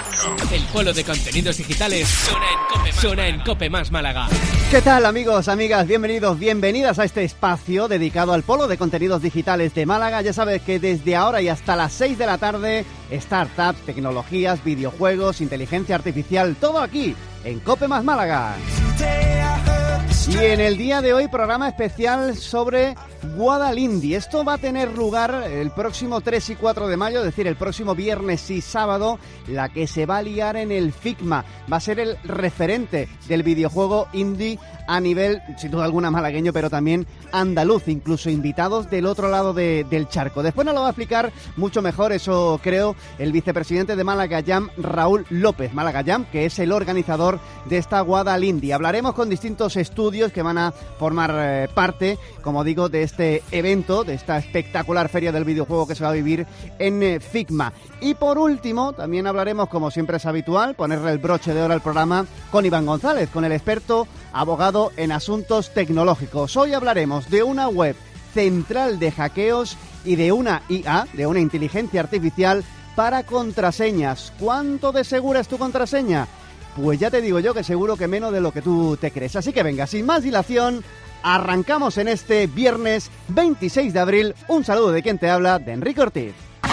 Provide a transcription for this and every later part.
El polo de contenidos digitales suena en Cope Más Málaga. ¿Qué tal, amigos, amigas? Bienvenidos, bienvenidas a este espacio dedicado al polo de contenidos digitales de Málaga. Ya sabes que desde ahora y hasta las 6 de la tarde, startups, tecnologías, videojuegos, inteligencia artificial, todo aquí en Cope Más Málaga. Y en el día de hoy, programa especial sobre Guadalindi. Esto va a tener lugar el próximo 3 y 4 de mayo, es decir, el próximo viernes y sábado, la que se va a liar en el FICMA. Va a ser el referente del videojuego indie a nivel, sin duda alguna, malagueño, pero también andaluz, incluso invitados del otro lado del charco. Después nos lo va a explicar mucho mejor, eso creo, el vicepresidente de Málaga Jam, Raúl López. Málaga Jam, que es el organizador de esta Guadalindi. Hablaremos con distintos estudios que van a formar parte, como digo, de este evento, de esta espectacular feria del videojuego que se va a vivir en FICMA. Y por último, también hablaremos, como siempre es habitual, ponerle el broche de oro al programa con Iván González, con el experto abogado en asuntos tecnológicos. Hoy hablaremos de una web central de hackeos y de una IA, de una inteligencia artificial para contraseñas. ¿Cuánto de segura es tu contraseña? Pues ya te digo yo que seguro que menos de lo que tú te crees. Así que venga, sin más dilación, arrancamos en este viernes 26 de abril. Un saludo de quien te habla, de Enrique Ortiz.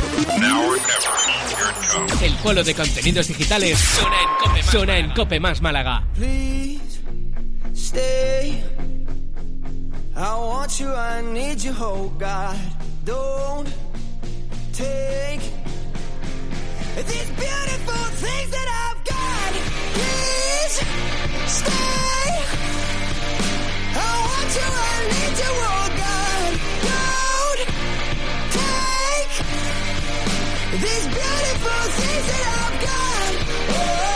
El polo de contenidos digitales suena en Cope Más Málaga. Stay. I want you, I need you, oh God. Don't take these beautiful things that I've got. Please stay. I want you, I need you, oh God. Don't take these beautiful things that I've got. Oh.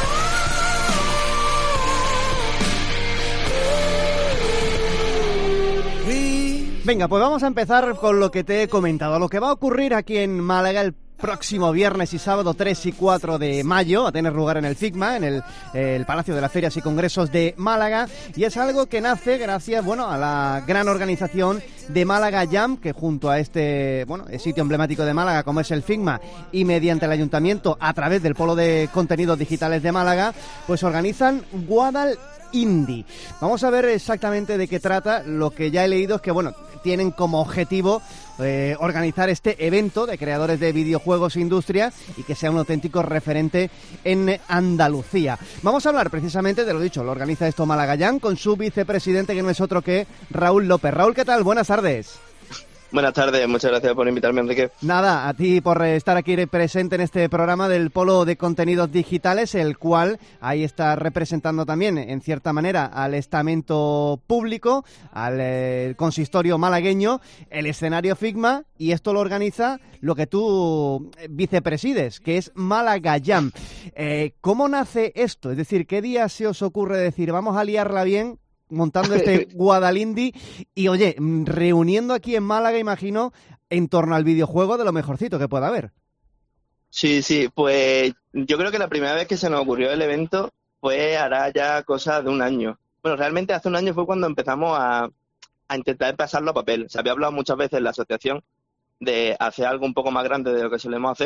Venga, pues vamos a empezar con lo que te he comentado. Lo que va a ocurrir aquí en Málaga el próximo viernes y sábado 3 y 4 de mayo, a tener lugar en el FICMA, en el Palacio de las Ferias y Congresos de Málaga, y es algo que nace gracias, a la gran organización de Málaga Jam, que junto a este, sitio emblemático de Málaga como es el FICMA, y mediante el Ayuntamiento a través del Polo de Contenidos Digitales de Málaga, pues organizan Guadalindi. Vamos a ver exactamente de qué trata. Lo que ya he leído es que, tienen como objetivo organizar este evento de creadores de videojuegos e industria y que sea un auténtico referente en Andalucía. Vamos a hablar precisamente de lo dicho, lo organiza esto Málaga Jam con su vicepresidente, que no es otro que Raúl López. Raúl, ¿qué tal? Buenas tardes. Buenas tardes, muchas gracias por invitarme, Enrique. Nada, a ti por estar aquí presente en este programa del Polo de Contenidos Digitales, el cual ahí está representando también, en cierta manera, al estamento público, al consistorio malagueño, el escenario FICMA, y esto lo organiza lo que tú vicepresides, que es Málaga Jam. ¿Cómo nace esto? Es decir, ¿qué día se os ocurre decir, vamos a liarla bien, montando este Guadalindi y, oye, reuniendo aquí en Málaga, imagino, en torno al videojuego de lo mejorcito que pueda haber? Sí, pues yo creo que la primera vez que se nos ocurrió el evento fue hará ya cosa de un año. Bueno, realmente hace un año fue cuando empezamos a intentar pasarlo a papel. Se había hablado muchas veces en la asociación de hacer algo un poco más grande de lo que solemos hacer.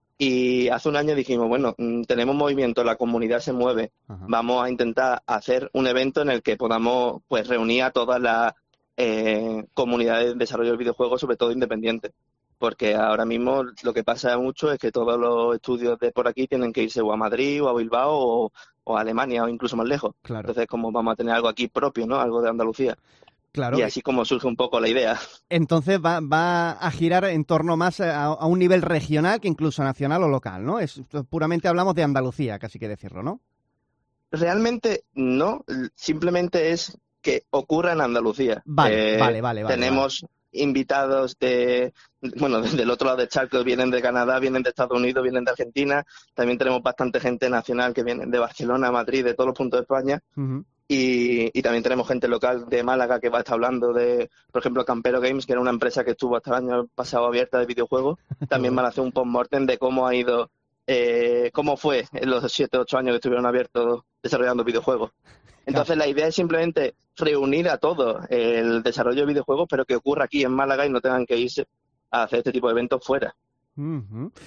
Y hace un año dijimos, tenemos movimiento, la comunidad se mueve, Ajá. Vamos a intentar hacer un evento en el que podamos reunir a todas las comunidades de desarrollo de videojuegos, sobre todo independientes, porque ahora mismo lo que pasa mucho es que todos los estudios de por aquí tienen que irse o a Madrid o a Bilbao o a Alemania o incluso más lejos. Claro. Entonces, como vamos a tener algo aquí propio, ¿no? Algo de Andalucía. Claro. Y así como surge un poco la idea. Entonces va a girar en torno más a un nivel regional que incluso nacional o local, ¿no? Puramente hablamos de Andalucía, casi que decirlo, ¿no? Realmente no, simplemente es que ocurra en Andalucía. Vale. Tenemos invitados desde el otro lado del charco, vienen de Canadá, vienen de Estados Unidos, vienen de Argentina. También tenemos bastante gente nacional que viene de Barcelona, Madrid, de todos los puntos de España. Uh-huh. Y también tenemos gente local de Málaga que va a estar hablando de, por ejemplo, Campero Games, que era una empresa que estuvo hasta el año pasado abierta de videojuegos. También van a hacer un post-mortem de cómo ha ido, cómo fue en los 7 o 8 años que estuvieron abiertos desarrollando videojuegos. Entonces la idea es simplemente reunir a todos el desarrollo de videojuegos, pero que ocurra aquí en Málaga y no tengan que irse a hacer este tipo de eventos fuera. Uh-huh.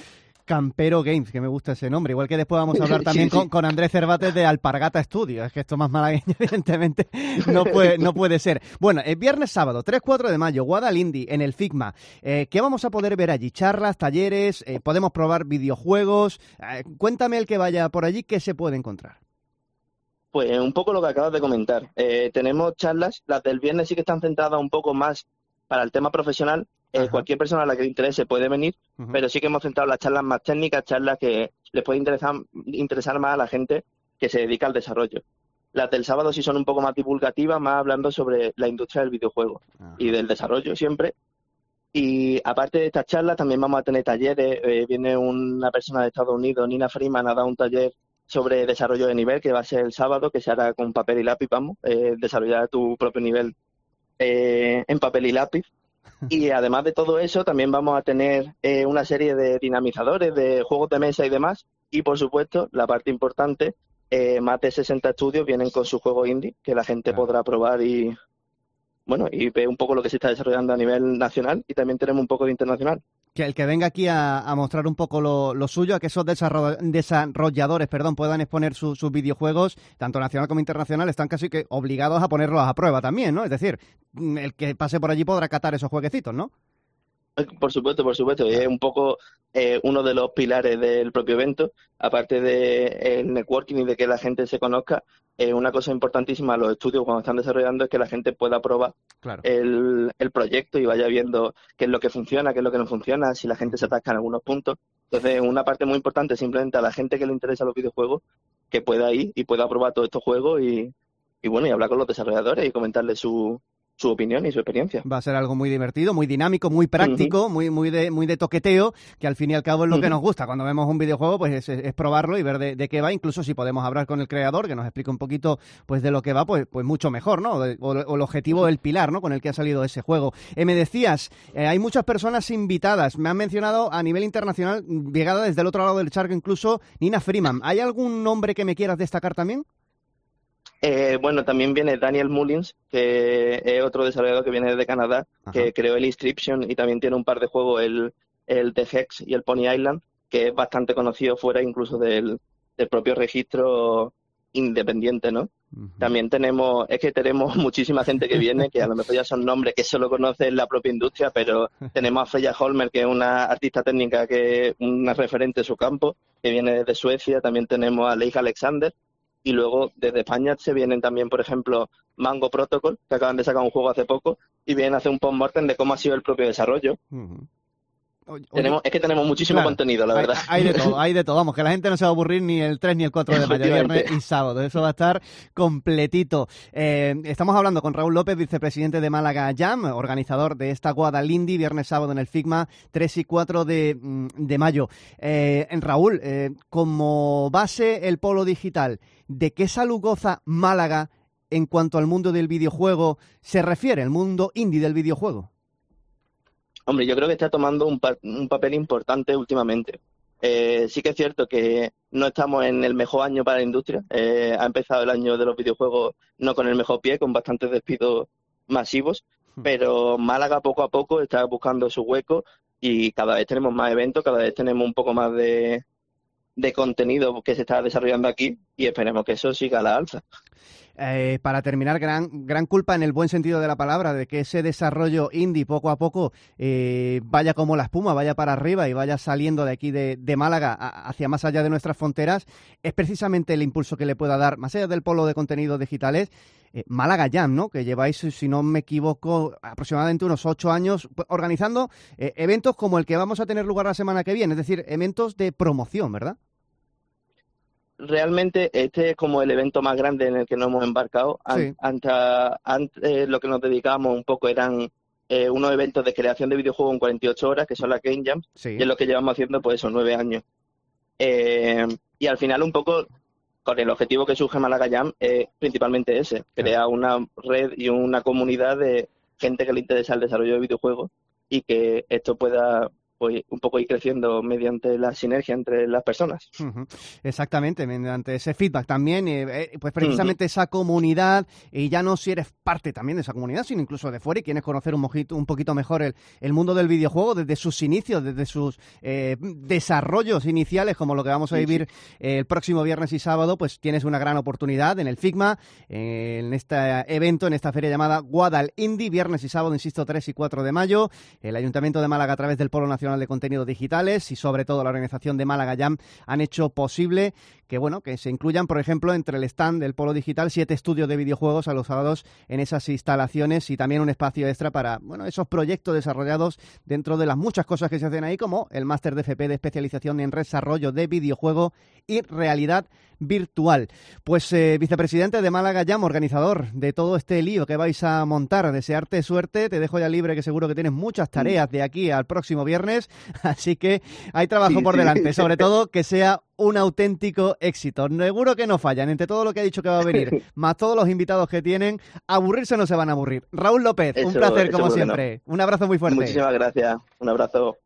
Campero Games, que me gusta ese nombre. Igual que después vamos a hablar también con Andrés Cervantes de Alpargata Studios. Es que esto más malagueño, evidentemente, no puede ser. Bueno, el viernes, sábado, 3-4 de mayo, Guadalindi, en el Figma. ¿Qué vamos a poder ver allí? Charlas, talleres, podemos probar videojuegos. Cuéntame el que vaya por allí, ¿qué se puede encontrar? Pues un poco lo que acabas de comentar. Tenemos charlas, las del viernes sí que están centradas un poco más para el tema profesional. Cualquier persona a la que le interese puede venir, pero sí que hemos centrado las charlas más técnicas, charlas que les puede interesar más a la gente que se dedica al desarrollo. Las del sábado sí son un poco más divulgativas, más hablando sobre la industria del videojuego y del desarrollo siempre. Y aparte de estas charlas también vamos a tener talleres. Viene una persona de Estados Unidos, Nina Freeman, a dar un taller sobre desarrollo de nivel que va a ser el sábado, que se hará con papel y lápiz, desarrollar tu propio nivel en papel y lápiz. Y además de todo eso, también vamos a tener una serie de dinamizadores, de juegos de mesa y demás. Y, por supuesto, la parte importante, más de 60 estudios vienen con su juego indie, que la gente podrá probar y ver un poco lo que se está desarrollando a nivel nacional. Y también tenemos un poco de internacional. Que el que venga aquí a mostrar un poco lo suyo, a que esos desarrolladores puedan exponer sus videojuegos, tanto nacional como internacional, están casi que obligados a ponerlos a prueba también, ¿no? Es decir, el que pase por allí podrá catar esos jueguecitos, ¿no? Por supuesto. Y es un poco uno de los pilares del propio evento, aparte del networking y de que la gente se conozca. Una cosa importantísima a los estudios cuando están desarrollando es que la gente pueda probar el proyecto y vaya viendo qué es lo que funciona, qué es lo que no funciona, si la gente se atasca en algunos puntos. Entonces, una parte muy importante simplemente a la gente que le interesa los videojuegos, que pueda ir y pueda probar todos estos juegos y hablar con los desarrolladores y comentarles su opinión y su experiencia. Va a ser algo muy divertido, muy dinámico, muy práctico, muy de toqueteo, que al fin y al cabo es lo que nos gusta. Cuando vemos un videojuego, pues es probarlo y ver de qué va. Incluso si podemos hablar con el creador, que nos explique un poquito pues de lo que va, pues mucho mejor, ¿no? O el objetivo, el pilar, ¿no? Con el que ha salido ese juego. Me decías, hay muchas personas invitadas. Me han mencionado a nivel internacional, llegada desde el otro lado del charco, incluso Nina Freeman. ¿Hay algún nombre que me quieras destacar también? También viene Daniel Mullins, que es otro desarrollador que viene desde Canadá, que creó el Inscription y también tiene un par de juegos, el The Hex y el Pony Island, que es bastante conocido fuera incluso del propio registro independiente, ¿no? También tenemos muchísima gente que viene, que a lo mejor ya son nombres que solo conocen la propia industria, pero tenemos a Freya Holmer, que es una artista técnica, que es una referente en su campo, que viene desde Suecia. También tenemos a Leigh Alexander. Y luego desde España se vienen también, por ejemplo, Mango Protocol, que acaban de sacar un juego hace poco, y vienen a hacer un post-mortem de cómo ha sido el propio desarrollo. Tenemos muchísimo contenido, la verdad. Hay de todo. Vamos, que la gente no se va a aburrir ni el 3 ni el 4 de mayo, viernes y sábado. Eso va a estar completito. Estamos hablando con Raúl López, vicepresidente de Málaga Jam, organizador de esta Guadalindi, viernes, sábado en el Figma, 3 y 4 de mayo. Raúl, como base el polo digital, ¿de qué salud goza Málaga en cuanto al mundo del videojuego se refiere, el mundo indie del videojuego? Hombre, yo creo que está tomando un papel importante últimamente. Sí que es cierto que no estamos en el mejor año para la industria. Ha empezado el año de los videojuegos no con el mejor pie, con bastantes despidos masivos, pero Málaga poco a poco está buscando su hueco y cada vez tenemos más eventos, cada vez tenemos un poco más de contenido que se está desarrollando aquí y esperemos que eso siga a la alza. Para terminar, gran culpa en el buen sentido de la palabra de que ese desarrollo indie poco a poco vaya como la espuma, vaya para arriba y vaya saliendo de aquí de Málaga hacia más allá de nuestras fronteras, es precisamente el impulso que le pueda dar, más allá del polo de contenidos digitales, Málaga Jam, ¿no? Que lleváis, si no me equivoco, aproximadamente unos 8 años organizando eventos como el que vamos a tener lugar la semana que viene, es decir, eventos de promoción, ¿verdad? Realmente este es como el evento más grande en el que nos hemos embarcado. Sí. Antes lo que nos dedicábamos un poco eran unos eventos de creación de videojuegos en 48 horas, que son las Game Jams, sí. Y es lo que llevamos haciendo pues esos 9 años. Y al final un poco con el objetivo que surge Málaga Jam es principalmente ese, crear una red y una comunidad de gente que le interesa el desarrollo de videojuegos y que esto pueda pues un poco ir creciendo mediante la sinergia entre las personas. Exactamente, mediante ese feedback también, pues precisamente esa comunidad, y ya no si eres parte también de esa comunidad, sino incluso de fuera y quieres conocer un poquito mejor el mundo del videojuego desde sus inicios, desde sus desarrollos iniciales, como lo que vamos a vivir el próximo viernes y sábado, pues tienes una gran oportunidad en el Figma, en este evento, en esta feria llamada Guadal Indie, viernes y sábado, insisto, 3 y 4 de mayo. El Ayuntamiento de Málaga, a través del Polo Nacional de Contenidos Digitales y sobre todo la organización de Málaga Jam, han hecho posible que se incluyan, por ejemplo, entre el stand del Polo Digital 7 estudios de videojuegos alojados en esas instalaciones y también un espacio extra para esos proyectos desarrollados dentro de las muchas cosas que se hacen ahí, como el máster de FP de especialización en desarrollo de videojuego y realidad virtual. Pues vicepresidente de Málaga Jam, organizador de todo este lío que vais a montar, desearte suerte, te dejo ya libre, que seguro que tienes muchas tareas de aquí al próximo viernes, así que hay trabajo por delante, sobre todo que sea un auténtico éxito. Seguro que no fallan, entre todo lo que ha dicho que va a venir, más todos los invitados que tienen, aburrirse no se van a aburrir. Raúl López, un placer como siempre. Un abrazo muy fuerte. Muchísimas gracias, un abrazo.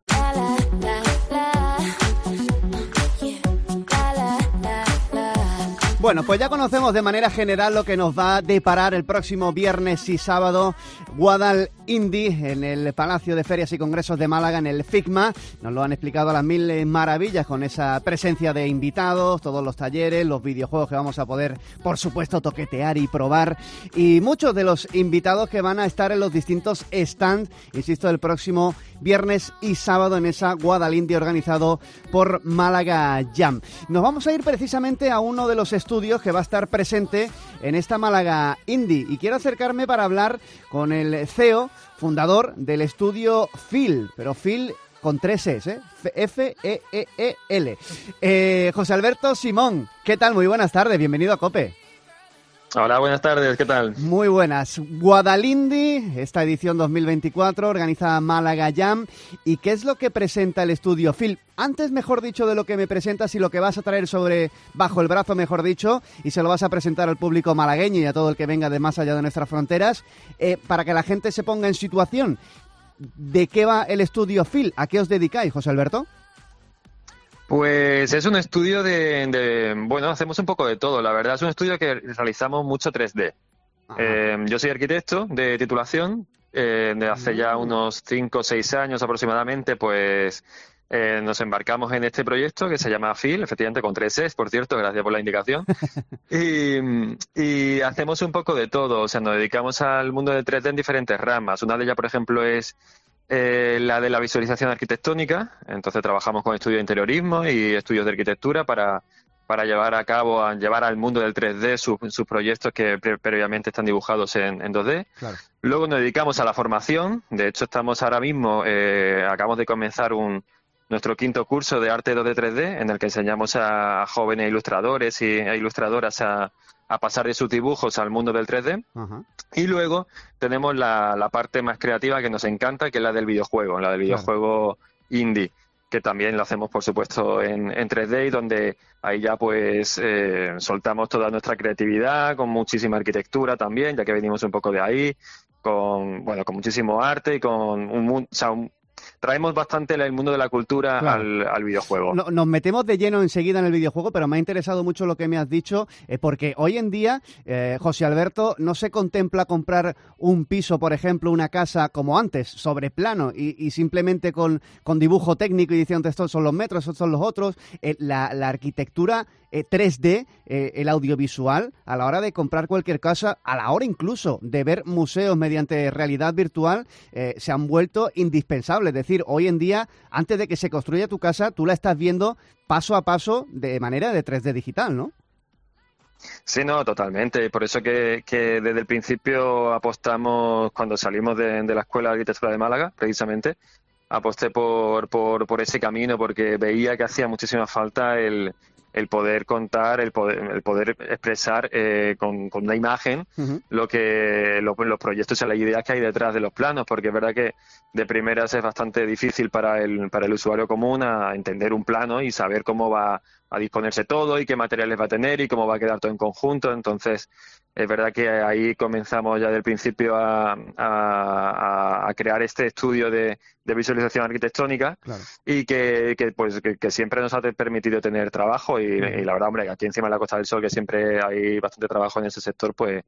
Bueno, pues ya conocemos de manera general lo que nos va a deparar el próximo viernes y sábado Guadal Indie en el Palacio de Ferias y Congresos de Málaga, en el Figma. Nos lo han explicado a las mil maravillas con esa presencia de invitados, todos los talleres, los videojuegos que vamos a poder, por supuesto, toquetear y probar. Y muchos de los invitados que van a estar en los distintos stands, insisto, el próximo viernes y sábado en esa Guadal Indie organizado por Málaga Jam. Nos vamos a ir precisamente a uno de los estudios que va a estar presente en esta Málaga Indie y quiero acercarme para hablar con el CEO, fundador del estudio Feel, pero Feel con 3 Es, F-E-E-E-L. José Alberto Simón, ¿qué tal? Muy buenas tardes, bienvenido a COPE. Hola, buenas tardes, ¿qué tal? Muy buenas. Guadal Indie, esta edición 2024, organiza Málaga Jam. ¿Y qué es lo que presenta el estudio Phil? Antes, mejor dicho, de lo que me presentas y lo que vas a traer bajo el brazo, mejor dicho, y se lo vas a presentar al público malagueño y a todo el que venga de más allá de nuestras fronteras, para que la gente se ponga en situación. ¿De qué va el estudio Phil? ¿A qué os dedicáis, José Alberto? Pues es un estudio bueno, hacemos un poco de todo, la verdad. Es un estudio que realizamos mucho 3D. Yo soy arquitecto de titulación, de hace ya unos 5 o 6 años aproximadamente, pues nos embarcamos en este proyecto que se llama Feel, efectivamente con 3 Es, por cierto, gracias por la indicación. Y hacemos un poco de todo, o sea, nos dedicamos al mundo del 3D en diferentes ramas. Una de ellas, por ejemplo, es la de la visualización arquitectónica. Entonces trabajamos con estudios de interiorismo y estudios de arquitectura para llevar al mundo del 3D sus proyectos que previamente están dibujados en 2D. Claro. Luego nos dedicamos a la formación. De hecho, estamos ahora mismo, acabamos de comenzar nuestro 5º curso de arte 2D 3D, en el que enseñamos a jóvenes ilustradores y a ilustradoras a pasar de sus dibujos al mundo del 3D. Uh-huh. Y luego tenemos la parte más creativa que nos encanta, que es la del videojuego, videojuego indie, que también lo hacemos, por supuesto, en 3D, y donde ahí ya pues soltamos toda nuestra creatividad, con muchísima arquitectura también, ya que venimos un poco de ahí, con muchísimo arte y con traemos bastante el mundo de la cultura, claro, al videojuego. Nos metemos de lleno enseguida en el videojuego, pero me ha interesado mucho lo que me has dicho, porque hoy en día, José Alberto, no se contempla comprar un piso, por ejemplo, una casa como antes, sobre plano, y simplemente con dibujo técnico y diciendo estos son los metros, estos son los otros. La arquitectura 3D, el audiovisual, a la hora de comprar cualquier casa, a la hora incluso de ver museos mediante realidad virtual, se han vuelto indispensables. Es decir, hoy en día, antes de que se construya tu casa, tú la estás viendo paso a paso de manera de 3D digital, ¿no? Sí, no, totalmente. Por eso que desde el principio apostamos, cuando salimos de la Escuela de Arquitectura de Málaga, precisamente, aposté por ese camino, porque veía que hacía muchísima falta el poder contar, el poder expresar con una imagen, uh-huh, los proyectos y las ideas que hay detrás de los planos, porque es verdad que de primeras es bastante difícil para el usuario común a entender un plano y saber cómo va a disponerse todo y qué materiales va a tener y cómo va a quedar todo en conjunto. Entonces, es verdad que ahí comenzamos ya desde el principio a crear este estudio de visualización arquitectónica, claro. Y que siempre nos ha permitido tener trabajo y la verdad, hombre, aquí encima de la Costa del Sol, que siempre hay bastante trabajo en ese sector, pues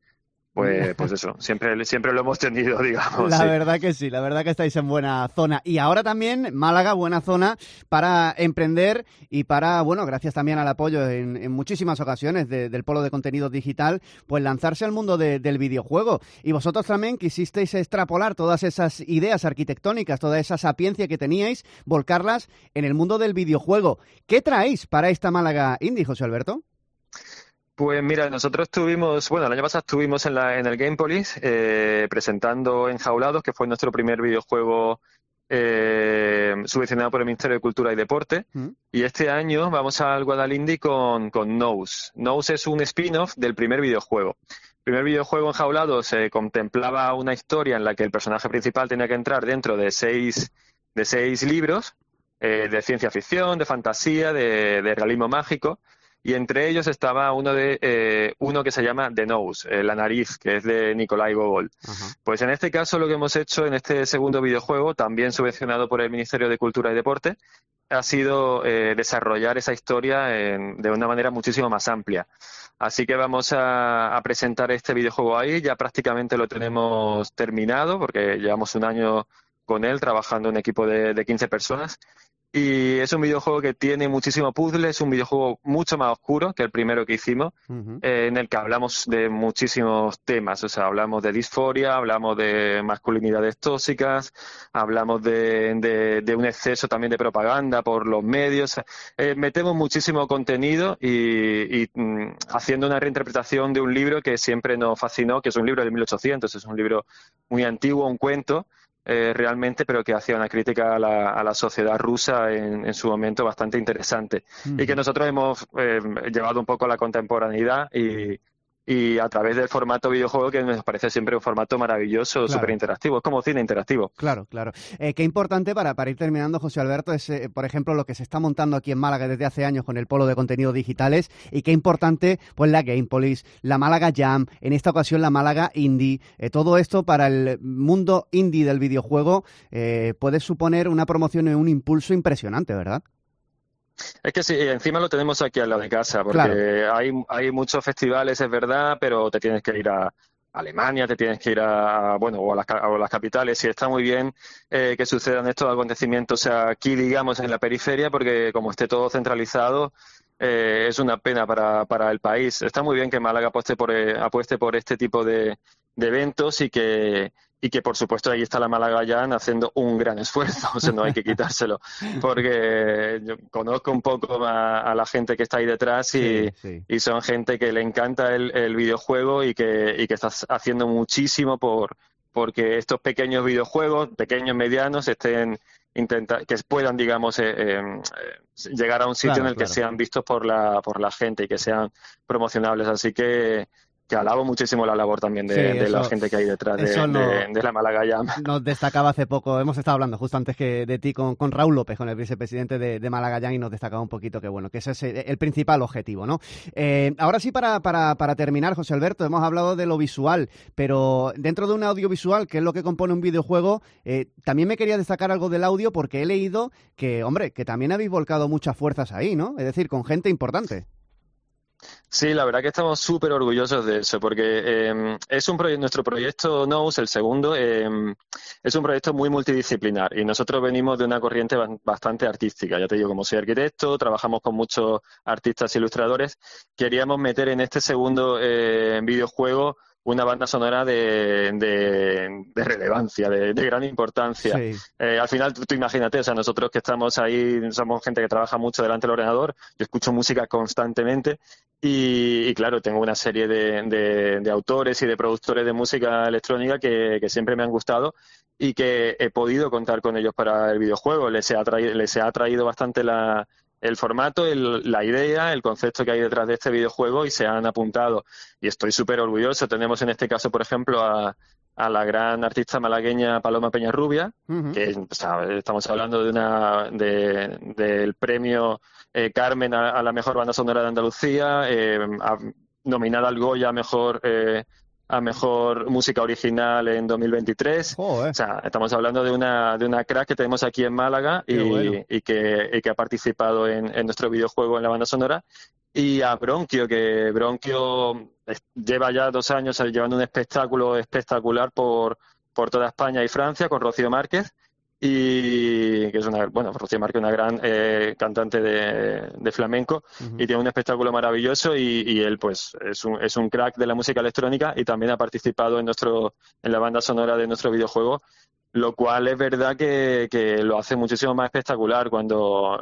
eso, siempre lo hemos tenido, digamos. La verdad que sí, la verdad que estáis en buena zona. Y ahora también Málaga, buena zona para emprender y para, bueno, gracias también al apoyo en muchísimas ocasiones del Polo de Contenidos Digital, pues lanzarse al mundo del videojuego. Y vosotros también quisisteis extrapolar todas esas ideas arquitectónicas, toda esa sapiencia que teníais, volcarlas en el mundo del videojuego. ¿Qué traéis para esta Málaga Indie, José Alberto? Pues mira, nosotros el año pasado estuvimos en el Gamepolis presentando Enjaulados, que fue nuestro primer videojuego subvencionado por el Ministerio de Cultura y Deporte. Y este año vamos al Guadalindí con Nous. Nous es un spin-off del primer videojuego. El primer videojuego, Enjaulados, se contemplaba una historia en la que el personaje principal tenía que entrar dentro de seis libros de ciencia ficción, de fantasía, de realismo mágico. Y entre ellos estaba uno que se llama The Nose, La Nariz, que es de Nikolai Gogol. Uh-huh. Pues en este caso lo que hemos hecho en este segundo videojuego, también subvencionado por el Ministerio de Cultura y Deporte, ha sido desarrollar esa historia de una manera muchísimo más amplia. Así que vamos a presentar este videojuego ahí, ya prácticamente lo tenemos terminado, porque llevamos un año con él trabajando en un equipo de 15 personas. Y es un videojuego que tiene muchísimo puzzle, es un videojuego mucho más oscuro que el primero que hicimos, en el que hablamos de muchísimos temas. O sea, hablamos de disforia, hablamos de masculinidades tóxicas, hablamos de un exceso también de propaganda por los medios. Metemos muchísimo contenido y haciendo una reinterpretación de un libro que siempre nos fascinó, que es un libro de 1800, es un libro muy antiguo, un cuento, realmente, pero que hacía una crítica a la sociedad rusa en su momento bastante interesante. Y que nosotros hemos llevado un poco a la contemporaneidad y a través del formato videojuego, que nos parece siempre un formato maravilloso, claro. Súper interactivo. Es como cine interactivo. Claro, claro. Qué importante para ir terminando, José Alberto, es, por ejemplo, lo que se está montando aquí en Málaga desde hace años con el Polo de Contenidos Digitales, y qué importante, pues, la Gamepolis, la Málaga Jam, en esta ocasión la Málaga Indie. Todo esto para el mundo indie del videojuego puede suponer una promoción y un impulso impresionante, ¿verdad? Es que sí, encima lo tenemos aquí al lado de casa, porque claro. hay muchos festivales, es verdad, pero te tienes que ir a Alemania, te tienes que ir a las capitales, y está muy bien que sucedan estos acontecimientos aquí, digamos, en la periferia, porque como esté todo centralizado, es una pena para el país. Está muy bien que Málaga apueste por este tipo de eventos y que por supuesto ahí está la Málaga Jam haciendo un gran esfuerzo, o sea, no hay que quitárselo, porque yo conozco un poco a la gente que está ahí detrás y son gente que le encanta el videojuego y que está haciendo muchísimo porque estos pequeños videojuegos, pequeños, medianos, que puedan, digamos, llegar a un sitio en el que sean vistos por la gente y que sean promocionables. Así que alabo muchísimo la labor también de la gente que hay detrás de la Málaga Jam. Nos destacaba hace poco, hemos estado hablando justo antes que de ti con Raúl López, con el vicepresidente de Málaga Jam, y nos destacaba un poquito que ese es el principal objetivo, ¿no? Ahora sí, para terminar, José Alberto, hemos hablado de lo visual, pero dentro de un audiovisual, que es lo que compone un videojuego, también me quería destacar algo del audio, porque he leído que, hombre, que también habéis volcado muchas fuerzas ahí, ¿no? Es decir, con gente importante. Sí, la verdad que estamos súper orgullosos de eso, porque es nuestro proyecto Nous, el segundo, es un proyecto muy multidisciplinar, y nosotros venimos de una corriente bastante artística. Ya te digo, como soy arquitecto, trabajamos con muchos artistas e ilustradores. Queríamos meter en este segundo videojuego una banda sonora de relevancia, de gran importancia. Sí. Al final, tú imagínate, o sea, nosotros que estamos ahí, somos gente que trabaja mucho delante del ordenador, yo escucho música constantemente y claro, tengo una serie de autores y de productores de música electrónica que siempre me han gustado y que he podido contar con ellos para el videojuego. Les ha atraído bastante el formato, la idea, el concepto que hay detrás de este videojuego, y se han apuntado. Y estoy súper orgulloso. Tenemos en este caso, por ejemplo, a a la gran artista malagueña Paloma Peñarrubia, que o sea, estamos hablando del premio Carmen a la mejor banda sonora de Andalucía, nominada al Goya a mejor música original en 2023. Oh, O sea, estamos hablando de una crack que tenemos aquí en Málaga y que ha participado en nuestro videojuego en la banda sonora. Y a Bronquio, que Bronquio lleva ya 2 años llevando un espectáculo espectacular por toda España y Francia con Rocío Márquez, y que es Rocío Márquez, una gran cantante de flamenco, y tiene un espectáculo maravilloso, y él pues es un crack de la música electrónica y también ha participado en la banda sonora de nuestro videojuego, lo cual es verdad que lo hace muchísimo más espectacular cuando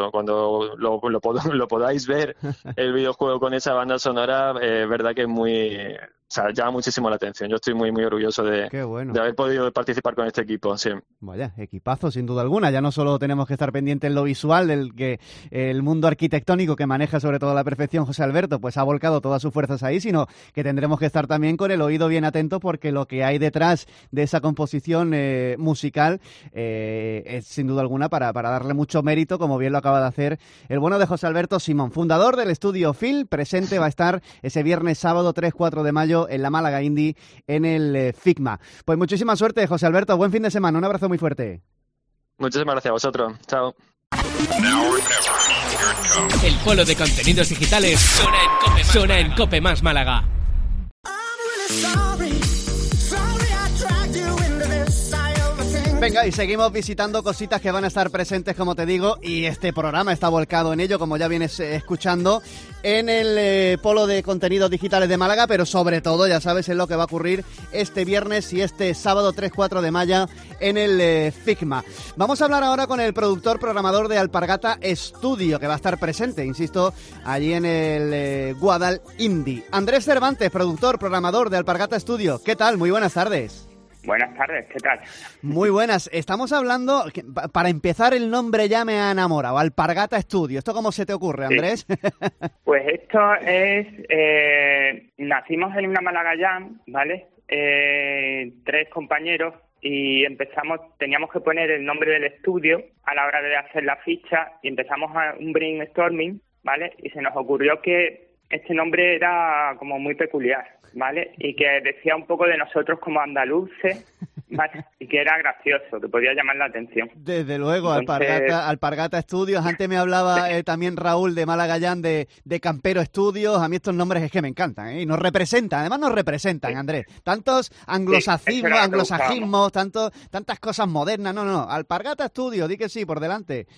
lo podáis ver, el videojuego con esa banda sonora. Es verdad que es o sea, llama muchísimo la atención. Yo estoy muy, muy orgulloso de haber podido participar con este equipo. Sí. Vaya, equipazo sin duda alguna. Ya no solo tenemos que estar pendientes en lo visual, del que el mundo arquitectónico que maneja sobre todo a la perfección José Alberto, pues ha volcado todas sus fuerzas ahí, sino que tendremos que estar también con el oído bien atento, porque lo que hay detrás de esa composición musical es sin duda alguna para darle mucho mérito, como bien lo acaba de hacer el bueno de José Alberto Simón, fundador del estudio Phil. Presente va a estar ese viernes, sábado 3-4 de mayo en la Málaga Indie, en el Figma. Pues muchísima suerte, José Alberto, buen fin de semana, un abrazo muy fuerte. Muchísimas gracias a vosotros, chao. El polo de contenidos digitales suena en Cope Más Málaga. Venga, y seguimos visitando cositas que van a estar presentes, como te digo, y este programa está volcado en ello, como ya vienes escuchando, en el polo de contenidos digitales de Málaga, pero sobre todo, ya sabes, es lo que va a ocurrir este viernes y este sábado 3-4 de mayo en el Figma. Vamos a hablar ahora con el productor programador de Alpargata Studio, que va a estar presente, insisto, allí en el Guadal Indie. Andrés Cervantes, productor programador de Alpargata Studio. ¿Qué tal? Muy buenas tardes. Buenas tardes, ¿qué tal? Muy buenas. Estamos hablando, para empezar, el nombre ya me ha enamorado, Alpargata Studio. ¿Esto cómo se te ocurre, Andrés? Sí. Pues esto es, nacimos en una Málaga Jam, ¿vale? 3 compañeros, y teníamos que poner el nombre del estudio a la hora de hacer la ficha, y empezamos un brainstorming, ¿vale? Y se nos ocurrió que este nombre era como muy peculiar, ¿vale? Y que decía un poco de nosotros como andaluces, ¿vale? Y que era gracioso, que podía llamar la atención. Desde luego, entonces... Alpargata Studios. Antes me hablaba también Raúl de Málaga Jam de Campero Studios. A mí estos nombres es que me encantan, ¿eh? Y nos representan, además nos representan, sí. Andrés. Tantos anglosajismos, tantas cosas modernas. No, Alpargata Studios, di que sí, por delante.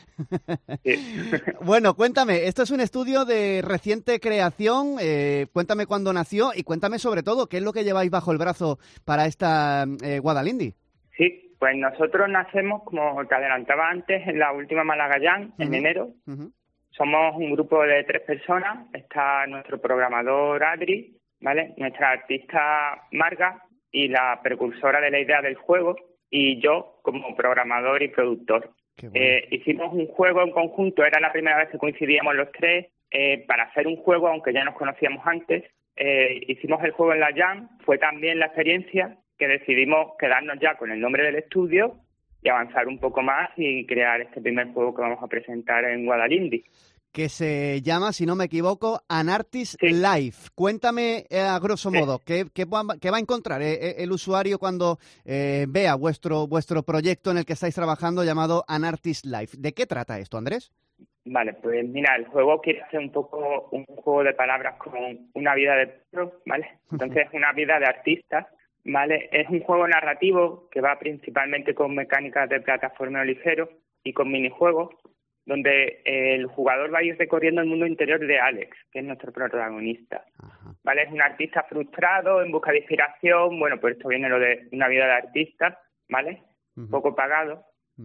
Sí. Bueno, cuéntame, esto es un estudio de reciente creación. Cuéntame cuándo nació y cuéntame sobre todo qué es lo que lleváis bajo el brazo para esta Guadal Indie. Sí, pues nosotros nacemos, como te adelantaba antes, en la última Málaga Jam, en enero. Somos un grupo de 3 personas. Está nuestro programador Adri, ¿vale? Nuestra artista Marga y la precursora de la idea del juego, y yo como programador y productor. Bueno. Hicimos un juego en conjunto, era la primera vez que coincidíamos los 3 para hacer un juego, aunque ya nos conocíamos antes. Hicimos el juego en la Jam, fue también la experiencia que decidimos quedarnos ya con el nombre del estudio y avanzar un poco más y crear este primer juego que vamos a presentar en Guadal Indie. Que se llama, si no me equivoco, An Artist Life. Cuéntame a grosso modo, ¿qué va a encontrar el usuario cuando vea vuestro proyecto en el que estáis trabajando llamado An Artist Life? ¿De qué trata esto, Andrés? Vale, pues mira, el juego quiere hacer un poco un juego de palabras con una vida de perro, ¿vale? Entonces, una vida de artistas, ¿vale? Es un juego narrativo que va principalmente con mecánicas de plataformeo ligero y con minijuegos, donde el jugador va a ir recorriendo el mundo interior de Alex, que es nuestro protagonista. ¿Vale? Es un artista frustrado, en busca de inspiración. Bueno, pues esto viene lo de una vida de artista, ¿vale? Poco pagado.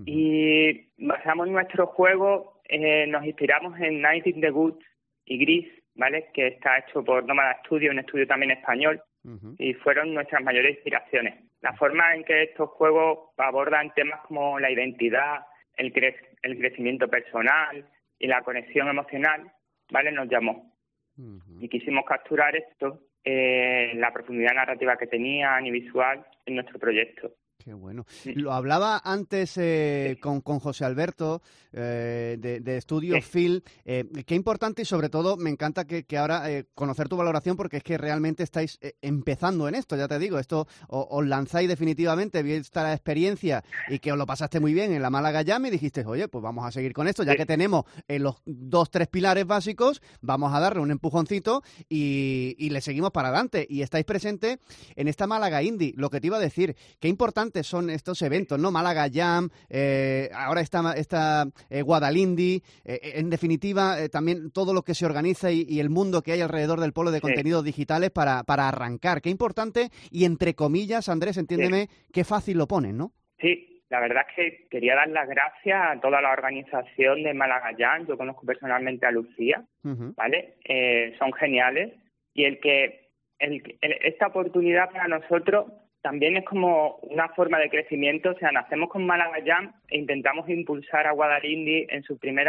Y basamos nuestro juego, nos inspiramos en Night in the Woods y Gris, ¿vale? Que está hecho por Nómada Studio, un estudio también español, y fueron nuestras mayores inspiraciones. La forma en que estos juegos abordan temas como la identidad, el crecimiento personal y la conexión emocional, ¿vale? Nos llamó. Y quisimos capturar esto la profundidad narrativa que tenía ni visual en nuestro proyecto. Qué bueno. Lo hablaba antes con José Alberto de Estudio Phil. Qué importante y sobre todo me encanta que ahora conocer tu valoración porque es que realmente estáis empezando en esto, ya te digo. Esto os lanzáis definitivamente, vista la experiencia y que os lo pasaste muy bien en la Málaga Jam y dijiste, oye, pues vamos a seguir con esto, ya que tenemos los 2-3 pilares básicos, vamos a darle un empujoncito y le seguimos para adelante. Y estáis presentes en esta Málaga Indie. Lo que te iba a decir, qué importante son estos eventos, ¿no? Málaga Jam, ahora está Guadalindie, en definitiva, también todo lo que se organiza y el mundo que hay alrededor del polo de contenidos digitales para arrancar. Qué importante y, entre comillas, Andrés, entiéndeme, qué fácil lo ponen, ¿no? Sí, la verdad es que quería dar las gracias a toda la organización de Málaga Jam. Yo conozco personalmente a Lucía, ¿vale? Son geniales y esta oportunidad para nosotros también es como una forma de crecimiento. O sea, nacemos con Málaga Jam e intentamos impulsar a Guadalindie en su primer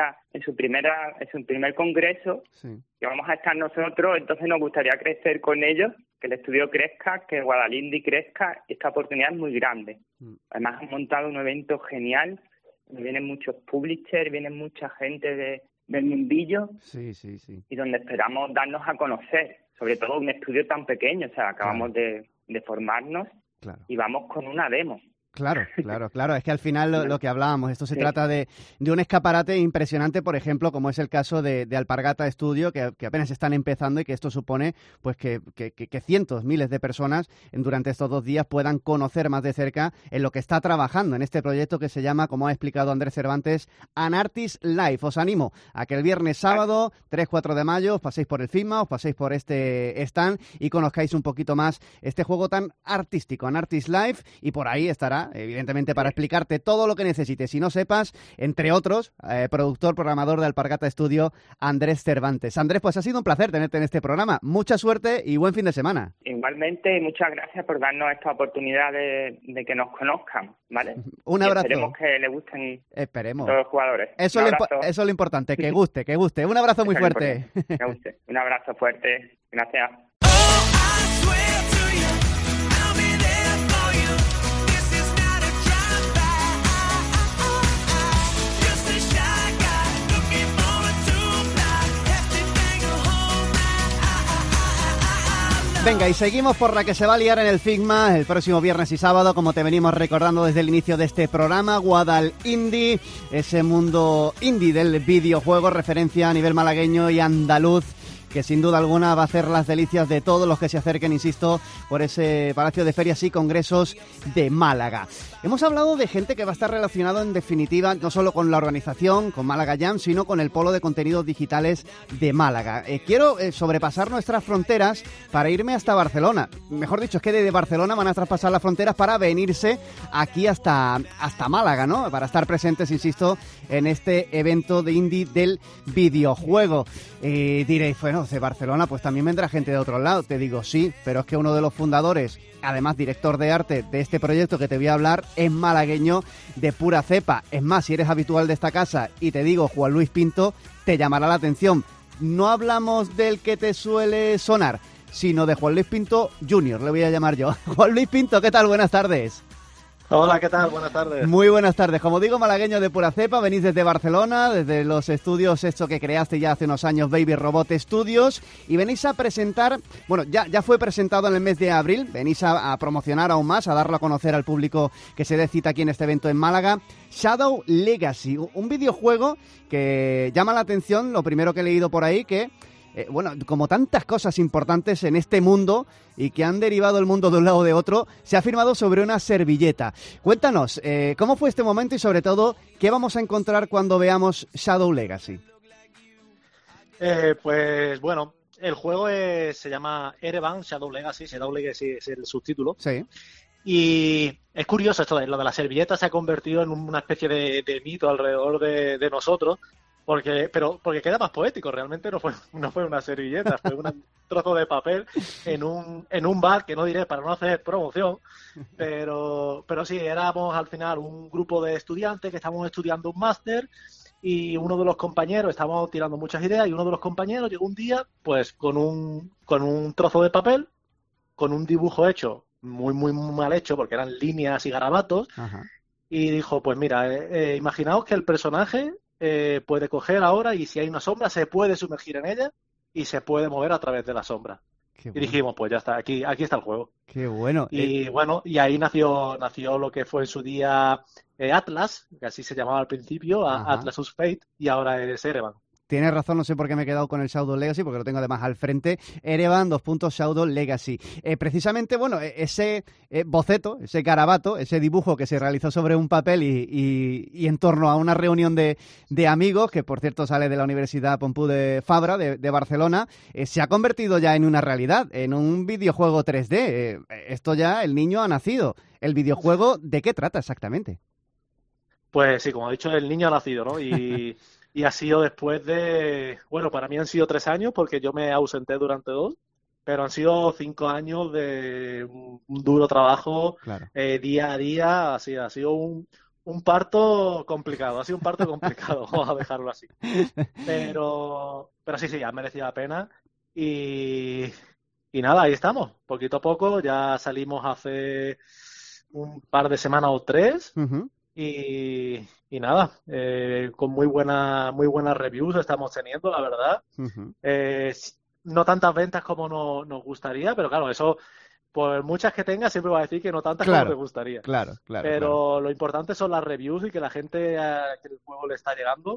congreso, que vamos a estar nosotros. Entonces nos gustaría crecer con ellos, que el estudio crezca, que Guadalindie crezca. Esta oportunidad es muy grande. Además han montado un evento genial, vienen muchos publishers, vienen mucha gente del mundillo, y donde esperamos darnos a conocer, sobre todo un estudio tan pequeño. O sea, acabamos de formarnos. Claro. Y vamos con una demo. Claro. Es que al final lo que hablábamos, esto se trata de un escaparate impresionante, por ejemplo, como es el caso de Alpargata Studio, que apenas están empezando y que esto supone pues que cientos, miles de personas durante estos 2 días puedan conocer más de cerca en lo que está trabajando en este proyecto que se llama, como ha explicado Andrés Cervantes, An Artist Life. Os animo a que el viernes sábado, 3-4 de mayo, os paséis por el FIGMA, os paséis por este stand y conozcáis un poquito más este juego tan artístico, An Artist Life, y por ahí estará evidentemente para explicarte todo lo que necesites y no sepas, entre otros, productor, programador de Alpargata Studio, Andrés Cervantes. Andrés, pues ha sido un placer tenerte en este programa. Mucha suerte y buen fin de semana. Igualmente, muchas gracias por darnos esta oportunidad de que nos conozcan, ¿vale? Un abrazo. Y esperemos que le gusten Esperemos. todos los jugadores. Eso es lo importante, que guste. Un abrazo muy fuerte. Que guste. Un abrazo fuerte. Gracias. Venga, y seguimos por la que se va a liar en el FIGMA el próximo viernes y sábado, como te venimos recordando desde el inicio de este programa, Guadalindie, ese mundo indie del videojuego, referencia a nivel malagueño y andaluz, que sin duda alguna va a hacer las delicias de todos los que se acerquen, insisto, por ese Palacio de Ferias y Congresos de Málaga. Hemos hablado de gente que va a estar relacionado en definitiva no solo con la organización, con Málaga Jam, sino con el polo de contenidos digitales de Málaga. Quiero sobrepasar nuestras fronteras para irme hasta Barcelona. Mejor dicho, es que desde Barcelona van a traspasar las fronteras para venirse aquí hasta Málaga, ¿no? Para estar presentes, insisto, en este evento de indie del videojuego. Diréis, bueno, de Barcelona pues también vendrá gente de otro lado. Te digo, sí, pero es que uno de los fundadores, además director de arte de este proyecto que te voy a hablar, es malagueño de pura cepa. Es más, si eres habitual de esta casa y te digo Juan Luis Pinto, te llamará la atención. No hablamos del que te suele sonar, sino de Juan Luis Pinto Jr., le voy a llamar yo. Juan Luis Pinto, ¿qué tal? Buenas tardes. Hola, ¿qué tal? Buenas tardes. Muy buenas tardes. Como digo, malagueño de pura cepa, venís desde Barcelona, desde los estudios esto que creaste ya hace unos años, Baby Robot Studios, y venís a presentar, bueno, ya fue presentado en el mes de abril, venís a promocionar aún más, a darlo a conocer al público que se dé cita aquí en este evento en Málaga, Shadow Legacy, un videojuego que llama la atención, lo primero que he leído por ahí, que bueno, como tantas cosas importantes en este mundo y que han derivado el mundo de un lado o de otro, se ha firmado sobre una servilleta. Cuéntanos, ¿cómo fue este momento y sobre todo, qué vamos a encontrar cuando veamos Shadow Legacy? Pues bueno, el juego se llama Ereban Shadow Legacy es el subtítulo. Sí. Y es curioso esto de lo de la servilleta, se ha convertido en una especie de mito alrededor de nosotros. Porque queda más poético, realmente no fue una servilleta, fue un trozo de papel en un bar, que no diré para no hacer promoción, pero sí, éramos al final un grupo de estudiantes que estábamos estudiando un máster y uno de los compañeros, estábamos tirando muchas ideas, y uno de los compañeros llegó un día pues con un trozo de papel, con un dibujo hecho, muy, muy, muy mal hecho, porque eran líneas y garabatos, Ajá. y dijo, pues mira, imaginaos que el personaje puede coger ahora y si hay una sombra se puede sumergir en ella y se puede mover a través de la sombra. Qué Y bueno. dijimos, pues ya está, aquí está el juego. Qué bueno. Y bueno, y ahí nació lo que fue en su día Atlas, que así se llamaba al principio, Ajá. Atlas of Fate, y ahora es Erevan. Tienes razón, no sé por qué me he quedado con el Shadow Legacy, porque lo tengo además al frente. Erevan, Shadow Legacy. Precisamente, bueno, ese boceto, ese garabato, ese dibujo que se realizó sobre un papel y en torno a una reunión de amigos, que por cierto sale de la Universidad Pompeu de Fabra, de Barcelona, se ha convertido ya en una realidad, en un videojuego 3D. Esto ya, el niño ha nacido. ¿El videojuego de qué trata exactamente? Pues sí, como he dicho, el niño ha nacido, ¿no? Y ha sido después de, bueno, para mí han sido 3 años porque yo me ausenté durante 2, pero han sido 5 años de un duro trabajo Claro. día a día. Así, ha sido un parto complicado, ha sido un parto complicado, vamos a dejarlo así. Pero sí, ha merecido la pena y nada, ahí estamos, poquito a poco, ya salimos hace un par de semanas o 3. Uh-huh. Y nada, con muy buenas reviews estamos teniendo, la verdad. Uh-huh. No tantas ventas como nos gustaría, pero claro, eso, por muchas que tenga, siempre va a decir que no tantas Claro, como te gustaría. Claro. Pero lo importante son las reviews y que la gente que el juego le está llegando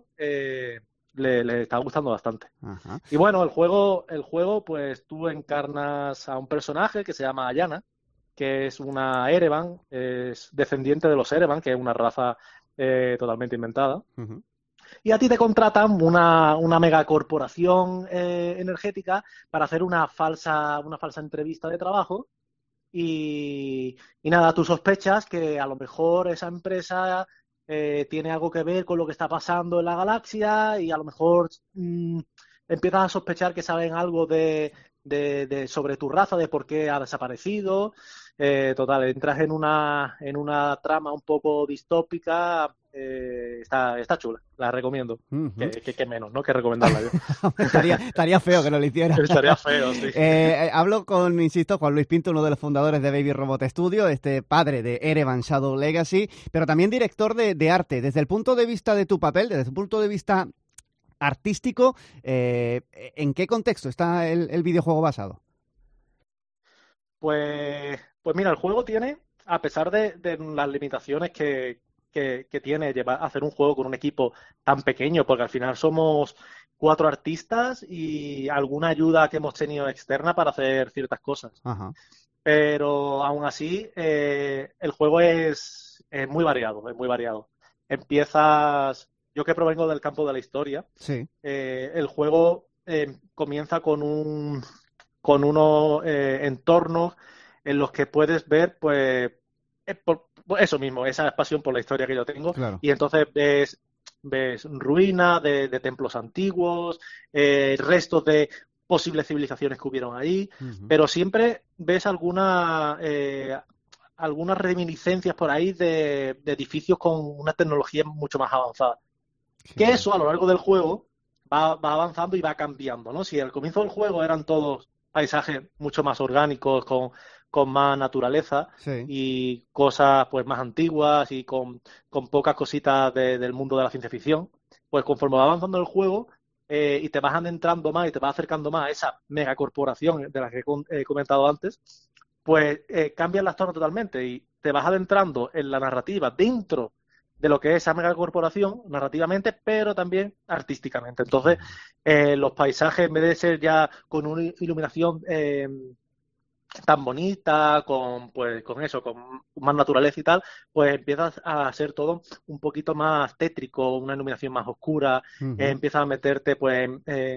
le está gustando bastante. Ajá. Y bueno, el juego, pues tú encarnas a un personaje que se llama Ayana, que es una Erevan, es descendiente de los Erevan, que es una raza totalmente inventada. Uh-huh. Y a ti te contratan una megacorporación energética para hacer una falsa entrevista de trabajo. Y nada, tú sospechas que a lo mejor esa empresa tiene algo que ver con lo que está pasando en la galaxia y a lo mejor empiezas a sospechar que saben algo sobre tu raza, de por qué ha desaparecido. Total, entras en una trama un poco distópica. Está chula, la recomiendo. Uh-huh. Que menos, ¿no? Que recomendarla yo. estaría feo que no lo hiciera. Estaría feo, sí. Hablo con, insisto, Juan Luis Pinto, uno de los fundadores de Baby Robot Studio, padre de Erevan Shadow Legacy, pero también director de arte. Desde el punto de vista de tu papel, desde el punto de vista artístico, ¿en qué contexto está el videojuego basado? Pues mira, el juego tiene, a pesar de las limitaciones que tiene hacer un juego con un equipo tan pequeño, porque al final somos 4 artistas y alguna ayuda que hemos tenido externa para hacer ciertas cosas. Ajá. Pero aún así, el juego es muy variado, es muy variado. Empiezas, yo que provengo del campo de la historia, sí. El juego comienza con unos entornos en los que puedes ver, pues, eso mismo, esa pasión por la historia que yo tengo. Claro. Y entonces ves ruinas de templos antiguos, restos de posibles civilizaciones que hubieron ahí, uh-huh. pero siempre ves algunas reminiscencias por ahí de edificios con una tecnología mucho más avanzada. Que eso a lo largo del juego va avanzando y va cambiando, ¿no? Si al comienzo del juego eran todos paisajes mucho más orgánicos, con más naturaleza, sí, y cosas pues más antiguas y con pocas cositas del mundo de la ciencia ficción, pues conforme va avanzando el juego y te vas adentrando más y te vas acercando más a esa megacorporación de la que he comentado antes, pues cambian las tornas totalmente y te vas adentrando en la narrativa dentro de lo que es esa megacorporación narrativamente, pero también artísticamente. Entonces, los paisajes, en vez de ser ya con una iluminación tan bonita, con más naturaleza y tal, pues empiezas a ser todo un poquito más tétrico, una iluminación más oscura, empiezas a meterte pues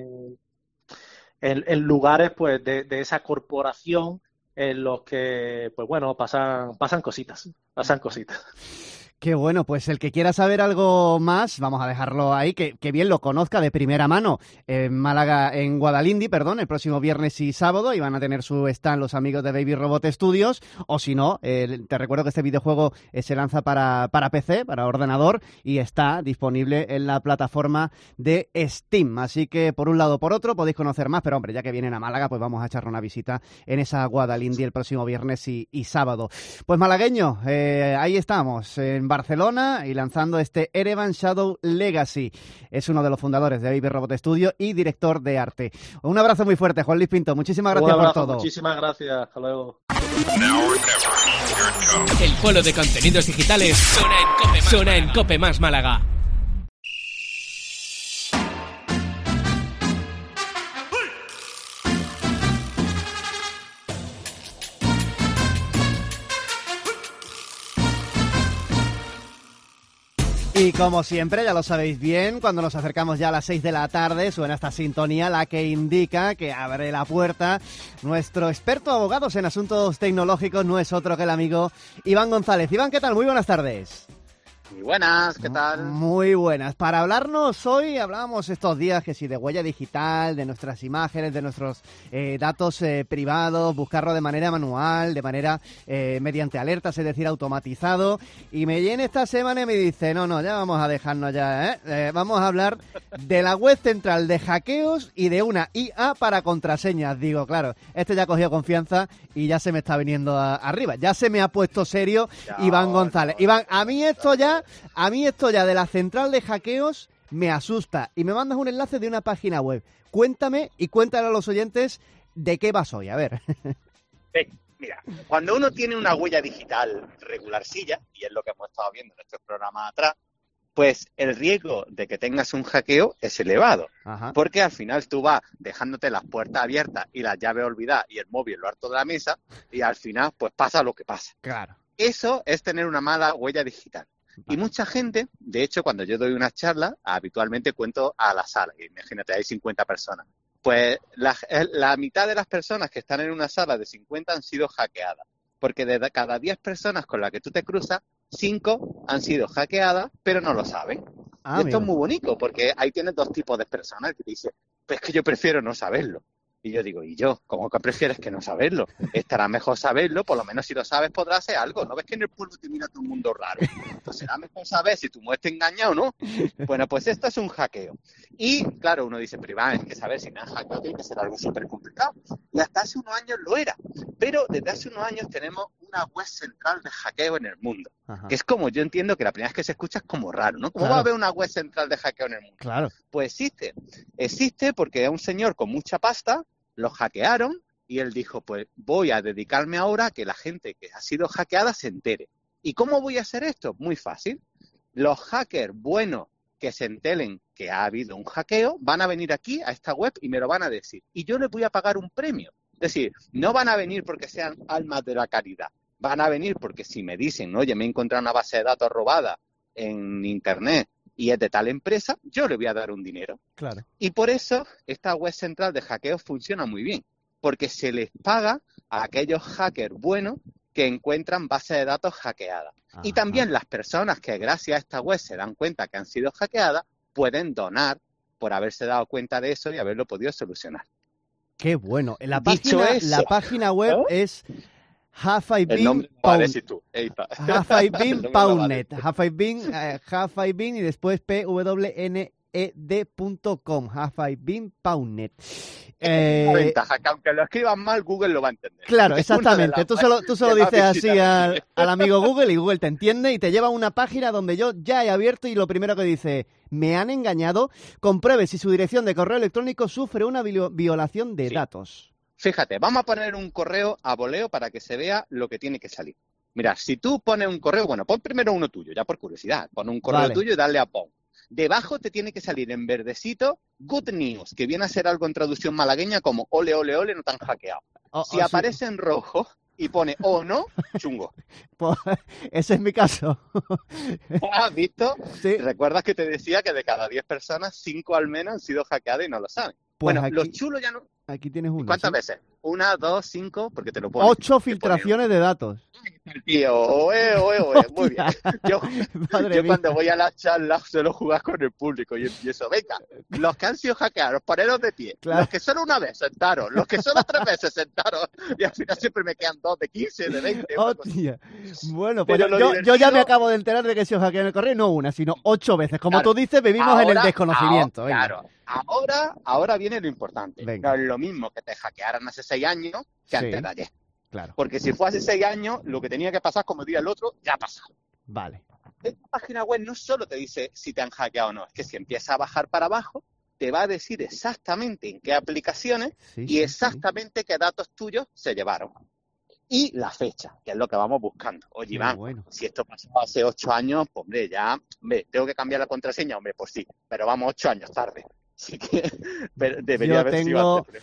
en lugares pues de esa corporación en los que pues bueno pasan cositas. Qué bueno, pues el que quiera saber algo más, vamos a dejarlo ahí, que bien lo conozca de primera mano. En Málaga, en Guadalindi, perdón, el próximo viernes y sábado, y van a tener su stand los amigos de Baby Robot Studios, o si no, te recuerdo que este videojuego se lanza para PC, para ordenador, y está disponible en la plataforma de Steam. Así que, por un lado o por otro, podéis conocer más, pero hombre, ya que vienen a Málaga, pues vamos a echarle una visita en esa Guadalindi el próximo viernes y sábado. Pues malagueño, ahí estamos, en Barcelona, y lanzando este Erevan Shadow Legacy. Es uno de los fundadores de Baby Robot Studio y director de arte. Un abrazo muy fuerte, Juan Luis Pinto. Muchísimas gracias por todo. Muchísimas gracias. Hasta luego. El polo de contenidos digitales suena en Cope Más Málaga. Y como siempre, ya lo sabéis bien, cuando nos acercamos ya a las 6 de la tarde, suena esta sintonía, la que indica que abre la puerta nuestro experto abogados en asuntos tecnológicos, no es otro que el amigo Iván González. Iván, ¿qué tal? Muy buenas tardes. Muy buenas, ¿qué tal? Muy buenas. Para hablarnos hoy, hablábamos estos días que si de huella digital, de nuestras imágenes, de nuestros datos privados, buscarlo de manera manual, de manera mediante alertas, es decir, automatizado. Y me viene esta semana y me dice, no, ya vamos a dejarnos ya, vamos a hablar de la web central de hackeos y de una IA para contraseñas. Digo, claro, este ya ha cogido confianza y ya se me está viniendo arriba. Ya se me ha puesto serio Iván González. Iván, a mí esto ya de la central de hackeos me asusta. Y me mandas un enlace de una página web. Cuéntame y cuéntale a los oyentes de qué vas hoy. A ver. Mira, cuando uno tiene una huella digital regularcilla, y es lo que hemos estado viendo en estos programas atrás, pues el riesgo de que tengas un hackeo es elevado. Ajá. Porque al final tú vas dejándote las puertas abiertas y las llaves olvidadas y el móvil lo harto de la mesa, y al final pues pasa lo que pasa. Claro. Eso es tener una mala huella digital. Y mucha gente, de hecho, cuando yo doy una charla, habitualmente cuento a la sala. Imagínate, hay 50 personas. Pues la mitad de las personas que están en una sala de 50 han sido hackeadas. Porque de cada 10 personas con las que tú te cruzas, 5 han sido hackeadas, pero no lo saben. Y esto es muy bonito, porque ahí tienes dos tipos de personas que te dicen, pues es que yo prefiero no saberlo. Y yo digo, ¿y yo? ¿Cómo que prefieres que no saberlo? Estará mejor saberlo, por lo menos si lo sabes podrás hacer algo. ¿No ves que en el pueblo te mira todo un mundo raro? Entonces será mejor saber si tu mujer te engaña o no. Bueno, pues esto es un hackeo. Y claro, uno dice, pero Iván, es que saber si me han hackeado tiene que ser algo súper complicado. Y hasta hace unos años lo era. Pero desde hace unos años tenemos una web central de hackeo en el mundo. Ajá. Que es como, yo entiendo que la primera vez que se escucha es como raro, ¿no? ¿Cómo va a haber una web central de hackeo en el mundo? Claro. Pues existe. Existe porque a un señor con mucha pasta lo hackearon y él dijo, pues voy a dedicarme ahora a que la gente que ha sido hackeada se entere. ¿Y cómo voy a hacer esto? Muy fácil. Los hackers buenos que se enteren que ha habido un hackeo van a venir aquí a esta web y me lo van a decir. Y yo les voy a pagar un premio. Es decir, no van a venir porque sean almas de la caridad. Van a venir porque si me dicen, oye, me he encontrado una base de datos robada en Internet y es de tal empresa, yo le voy a dar un dinero. Claro. Y por eso esta web central de hackeo funciona muy bien, porque se les paga a aquellos hackers buenos que encuentran bases de datos hackeadas. Ajá. Y también las personas que gracias a esta web se dan cuenta que han sido hackeadas, pueden donar por haberse dado cuenta de eso y haberlo podido solucionar. Qué bueno. La página web es Hafibin y después pwned.com. Hafibin.net. La ventaja, que aunque lo escriban mal, Google lo va a entender. Claro, exactamente. Tú solo dices así al amigo Google y Google te entiende y te lleva a una página donde yo ya he abierto y lo primero que dice, me han engañado, compruebe si su dirección de correo electrónico sufre una violación de datos. Fíjate, vamos a poner un correo a voleo para que se vea lo que tiene que salir. Mira, si tú pones un correo, bueno, pon primero uno tuyo, ya por curiosidad. Pon un correo tuyo y dale a pon. Debajo te tiene que salir en verdecito Good News, que viene a ser algo en traducción malagueña como ole, ole, ole, no te han hackeado. Si aparece en rojo y pone oh no, chungo. Pues ese es mi caso. ¿Has visto? Sí. ¿Recuerdas que te decía que de cada 10 personas, 5 al menos han sido hackeadas y no lo saben? Pues bueno, aquí... los chulos ya no... Aquí tienes uno. ¿Cuántas ¿sí? veces? 1, 2, 5, porque te lo pones. 8 filtraciones de datos. Tío, oe, muy bien. Yo Madre mía. cuando voy a las charlas suelo jugar con el público y empiezo, venga, los que han sido hackeados, poneros de pie, Claro. los que solo una vez, sentaros, los que solo 3 veces, sentaros, y al final siempre me quedan 2 de 15, de 20. una cosa. Hostia. Bueno, pues Pero lo yo ya divertido- me acabo de enterar de que si os hackean el correo, no una, sino 8 veces. Como Claro. tú dices, vivimos en el desconocimiento. venga. Claro, ahora viene lo importante. Venga. No es lo mismo que te hackearan hace 6 años que Sí. antes de ayer. Claro, Porque si fue hace 6 años, lo que tenía que pasar, como diría el otro, ya ha pasado. vale. Esta página web no solo te dice si te han hackeado o no, es que si empieza a bajar para abajo, te va a decir exactamente en qué aplicaciones Sí, y sí, exactamente qué datos tuyos se llevaron. Y la fecha, que es lo que vamos buscando. Oye, Qué Iván, bueno. si esto pasó hace 8 años, pues hombre, tengo que cambiar la contraseña, hombre, pues sí, pero vamos 8 años tarde. Así que debería Yo haber sido tengo antes.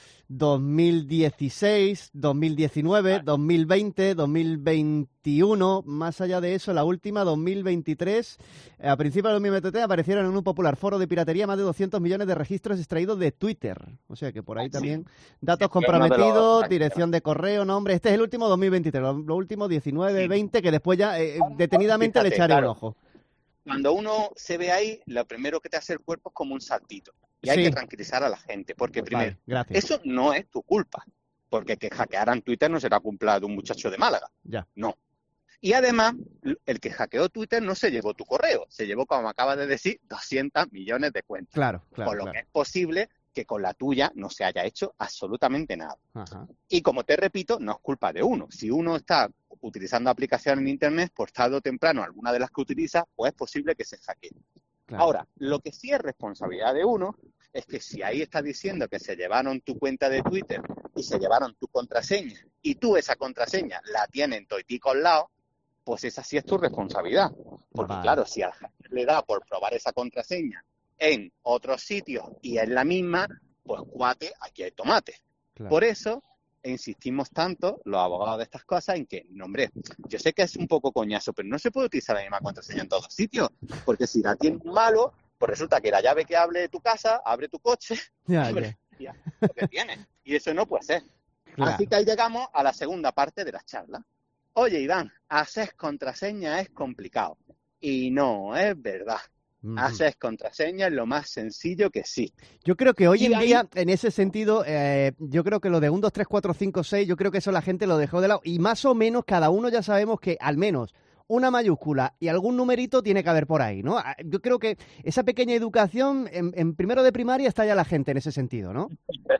2016, 2019, 2020, 2021, más allá de eso, la última, 2023. A principios de 2023 aparecieron en un popular foro de piratería más de 200 millones de registros extraídos de Twitter. O sea que por ahí también datos Sí, uno de comprometidos, los- dirección de correo, nombre. Este es el último 2023, lo último 19, 20, que después ya detenidamente le Fíjate, echaré claro. un ojo. Cuando uno se ve ahí, lo primero que te hace el cuerpo es como un saltito. Y hay Sí. que tranquilizar a la gente, porque primero, Vale, gracias. eso no es tu culpa, porque que hackearan Twitter no será culpa de un muchacho de Málaga, Ya. no. Y además, el que hackeó Twitter no se llevó tu correo, se llevó, como acabas de decir, 200 millones de cuentas. Claro, claro, Por lo claro. que es posible que con la tuya no se haya hecho absolutamente nada. Ajá. Y como te repito, no es culpa de uno. Si uno está utilizando aplicaciones en Internet, por tarde o temprano, alguna de las que utiliza, pues es posible que se hackee. Claro. Ahora, lo que sí es responsabilidad de uno es que si ahí está diciendo que se llevaron tu cuenta de Twitter y se llevaron tu contraseña y tú esa contraseña la tienes en toitico al lado, pues esa sí es tu responsabilidad. Porque Vale. claro, si al hacker le da por probar esa contraseña en otros sitios y es la misma, pues cuate, aquí hay tomate. Claro. Por eso insistimos tanto, los abogados de estas cosas, en que, no, hombre, yo sé que es un poco coñazo, pero no se puede utilizar la misma contraseña en todos sitios, porque si la tienes malo, pues resulta que la llave que abre de tu casa, abre tu coche, Ya, abre ya. lo que tienes. Y eso no puede ser. Claro. Así que ahí llegamos a la segunda parte de la charla. Oye, Iván, hacer contraseña es complicado. Y no, es verdad. Ujú. Hacer contraseña es lo más sencillo que existe. Yo creo que hoy Y en ahí- día, en ese sentido, yo creo que lo de 1, 2, 3, 4, 5, 6, yo creo que eso la gente lo dejó de lado. Y más o menos cada uno ya sabemos que al menos una mayúscula y algún numerito tiene que haber por ahí, ¿no? Yo creo que esa pequeña educación en primero de primaria está ya la gente en ese sentido, ¿no?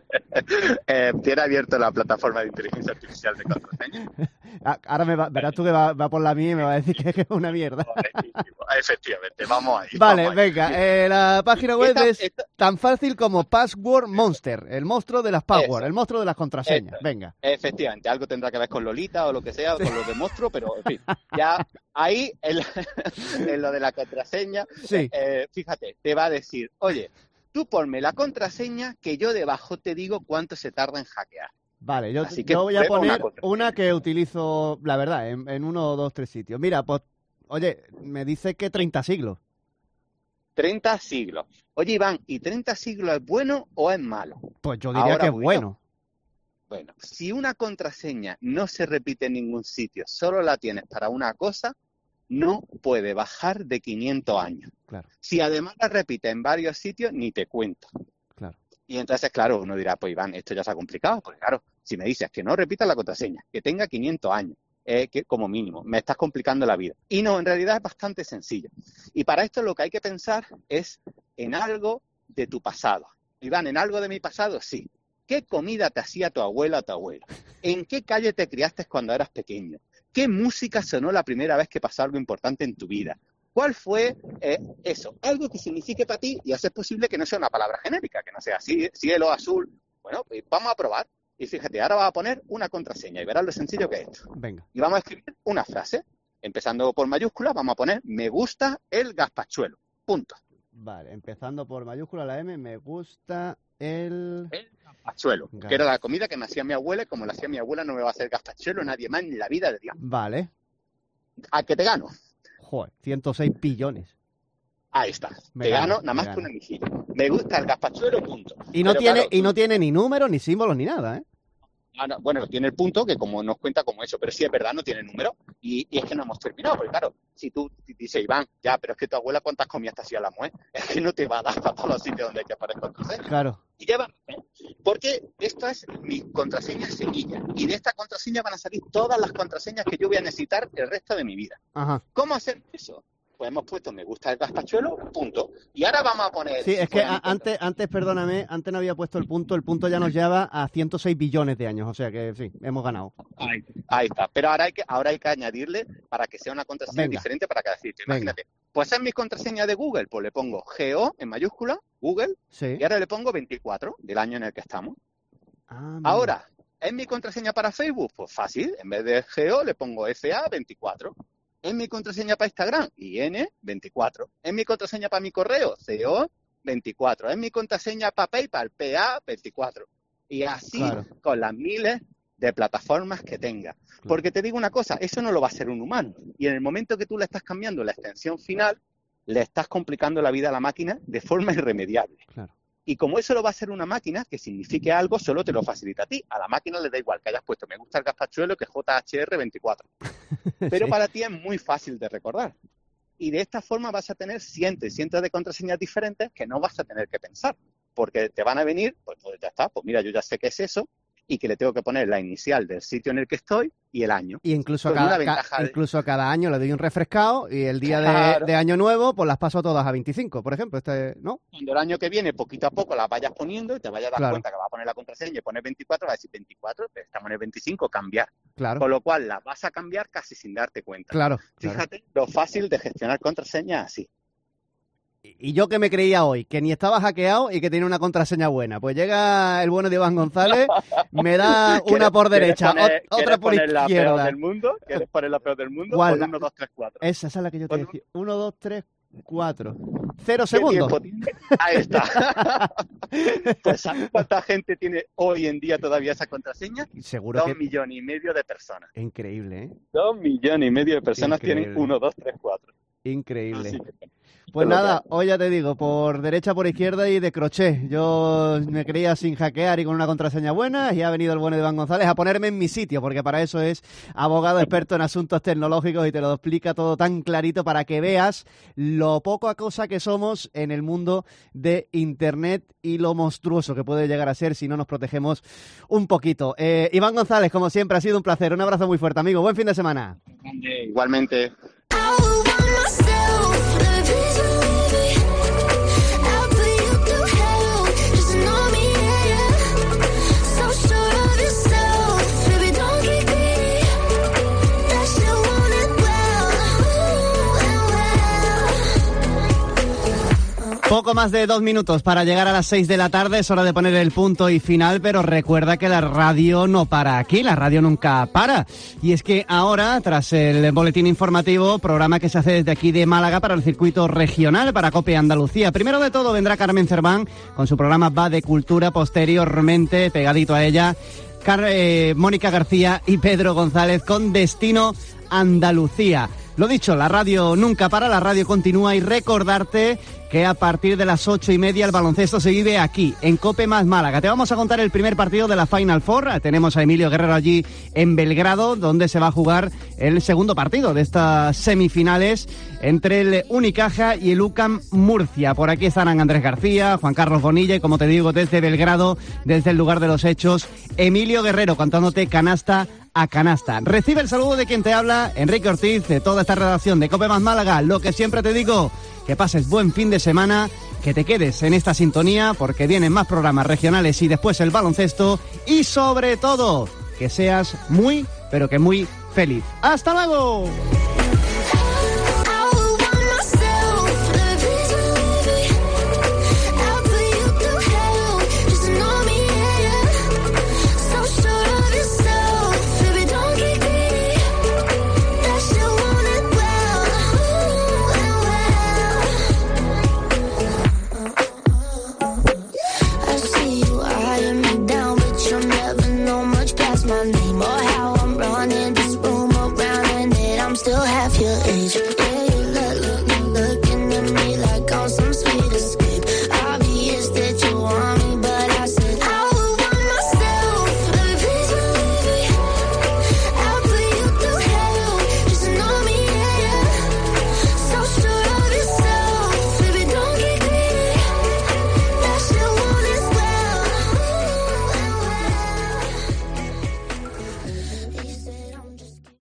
Tiene abierto la plataforma de inteligencia artificial de contraseña. Ahora verás tú que va por la mía y me va a decir que es una mierda. Efectivamente, vamos ahí. Vale, vamos ahí. venga, la página web es Esta- tan fácil como Password Monster, el monstruo de las passwords, Eso. el monstruo de las contraseñas. Eso. Venga. Efectivamente, algo tendrá que ver con Lolita o lo que sea, o con los de monstruo, pero en fin, ya ahí en lo de la contraseña, Sí. fíjate, te va a decir, oye, tú ponme la contraseña que yo debajo te digo cuánto se tarda en hackear. Vale, yo Así que voy a prueba una poner contraseña. una que utilizo, la verdad, en 1, 2, 3 sitios. Mira, pues, oye, me dice que 30 siglos. 30 siglos. Oye, Iván, ¿y 30 siglos es bueno o es malo? Pues yo diría Ahora que es voy yo. bueno. Bueno, si una contraseña no se repite en ningún sitio, solo la tienes para una cosa, no puede bajar de 500 años. Claro, Si además la repite en varios sitios, ni te cuento. claro. Y entonces, claro, uno dirá, pues Iván, esto ya se ha complicado, porque claro, si me dices que no repitas la contraseña, que tenga 500 años, que como mínimo, me estás complicando la vida. Y no, en realidad es bastante sencillo. Y para esto lo que hay que pensar es en algo de tu pasado. Iván, ¿en algo de mi pasado? Sí. ¿Qué comida te hacía tu abuela o tu abuelo? ¿En qué calle te criaste cuando eras pequeño? ¿Qué música sonó la primera vez que pasó algo importante en tu vida? ¿Cuál fue eso? Algo que signifique para ti y hacer posible que no sea una palabra genérica, que no sea así, cielo, azul. Bueno, pues vamos a probar. Y fíjate, ahora vas a poner una contraseña y verás lo sencillo que es esto. Venga. Y vamos a escribir una frase. Empezando por mayúsculas, vamos a poner me gusta el gazpachuelo. Punto. Vale, empezando por mayúscula la M, me gusta el... El gazpachuelo, que era la comida que me hacía mi abuela, y como la hacía mi abuela no me va a hacer gazpachuelo nadie más en la vida de Dios. Vale. ¿A qué te gano? Joder, 106 billones. Ahí está. Me Te gano, gano nada más me que gano. una mejilla. Me gusta el gazpachuelo, punto. Y no Pero tiene, claro, y no tiene ni números, ni símbolos, ni nada, ¿eh? no, bueno, tiene el punto que como nos cuenta como eso, pero sí es verdad, no tiene número. Y es que no hemos terminado, porque claro, si tú dices, Iván, ya, pero es que tu abuela cuántas comía hasta así a la mujer, es que no te va a dar para todos los sitios donde hay que aparezca el consejo. Claro. Y ya va, porque esto es mi contraseña semilla. Y de esta contraseña van a salir todas las contraseñas que yo voy a necesitar el resto de mi vida. Ajá. ¿Cómo hacer eso? Pues hemos puesto me gusta el gazpachuelo, punto. Y ahora vamos a poner... Sí, es que antes, perdóname, antes no había puesto el punto ya nos lleva a 106 billones de años, o sea que sí, hemos ganado. Ahí está, pero ahora hay que añadirle para que sea una contraseña diferente para cada sitio. Imagínate, pues es mi contraseña de Google, pues le pongo GO en mayúscula, Google, sí. Y ahora le pongo 24 del año en el que estamos. Ahora, ¿es mi contraseña para Facebook? Pues fácil, en vez de GO le pongo FA24. ¿Es mi contraseña para Instagram? IN24. ¿Es mi contraseña para mi correo? CO24. ¿Es mi contraseña para PayPal? PA24. Y así con las miles de plataformas que tenga. Porque te digo una cosa, eso no lo va a hacer un humano. Y en el momento que tú le estás cambiando la extensión final, le estás complicando la vida a la máquina de forma irremediable. Claro. Y como eso lo va a hacer una máquina, que signifique algo, solo te lo facilita a ti. A la máquina le da igual que hayas puesto me gusta el gazpachuelo que JHR24. Pero Sí. para ti es muy fácil de recordar. Y de esta forma vas a tener cientos y cientos de contraseñas diferentes que no vas a tener que pensar. Porque te van a venir, pues ya está, pues mira, yo ya sé qué es eso y que le tengo que poner la inicial del sitio en el que estoy y el año. Y incluso, Con una ventaja incluso cada año le doy un refrescado y el día de año nuevo pues las paso todas a 25, por ejemplo, ¿no? Cuando el año que viene, poquito a poco, las vayas poniendo y te vayas a dar cuenta que vas a poner la contraseña y pones 24, vas a decir 24, pero estamos en el 25, cambiar. Claro. Con lo cual, las vas a cambiar casi sin darte cuenta. Claro. Fíjate lo fácil de gestionar contraseñas así. Y yo que me creía hoy que ni estaba hackeado y que tenía una contraseña buena. Pues llega el bueno de Iván González, me da una por derecha, otra por izquierda. La peor del mundo? ¿Quieres poner la peor del mundo? ¿Cuál? Pon 1, 2, 3, 4. Esa es la que yo te decía. 1, 2, 3, 4. 0 segundos. Ahí está. Pues ¿sabes cuánta gente tiene hoy en día todavía esa contraseña? Seguro 2,5 millones de personas. Increíble, ¿eh? 2,5 millones de personas Increíble. tienen 1, 2, 3, 4. Increíble. Así. Pues nada, hoy ya te digo, por derecha, por izquierda y de crochet. Yo me creía sin hackear y con una contraseña buena y ha venido el bueno de Iván González a ponerme en mi sitio, porque para eso es abogado experto en asuntos tecnológicos y te lo explica todo tan clarito para que veas lo poca cosa que somos en el mundo de Internet y lo monstruoso que puede llegar a ser si no nos protegemos un poquito. Iván González, como siempre, ha sido un placer. Un abrazo muy fuerte, amigo. Buen fin de semana. Igualmente. Poco más de 2 minutos para llegar a las 6 de la tarde, es hora de poner el punto y final, pero recuerda que la radio no para aquí, la radio nunca para. Y es que ahora, tras el boletín informativo, programa que se hace desde aquí de Málaga para el circuito regional, para COPE Andalucía. Primero de todo vendrá Carmen Cerván con su programa Va de Cultura, posteriormente, pegadito a ella, Mónica García y Pedro González con Destino Andalucía. Lo dicho, la radio nunca para, la radio continúa y recordarte que a partir de las 8:30 el baloncesto se vive aquí, en COPE más Málaga. Te vamos a contar el primer partido de la Final Four. Tenemos a Emilio Guerrero allí en Belgrado, donde se va a jugar el segundo partido de estas semifinales entre el Unicaja y el UCAM Murcia. Por aquí estarán Andrés García, Juan Carlos Bonilla y, como te digo, desde Belgrado, desde el lugar de los hechos, Emilio Guerrero contándote canasta a canasta. Recibe el saludo de quien te habla, Enrique Ortiz, de toda esta redacción de COPE más Málaga. Lo que siempre te digo, que pases buen fin de semana, que te quedes en esta sintonía porque vienen más programas regionales y después el baloncesto y sobre todo que seas muy, pero que muy feliz. ¡Hasta luego!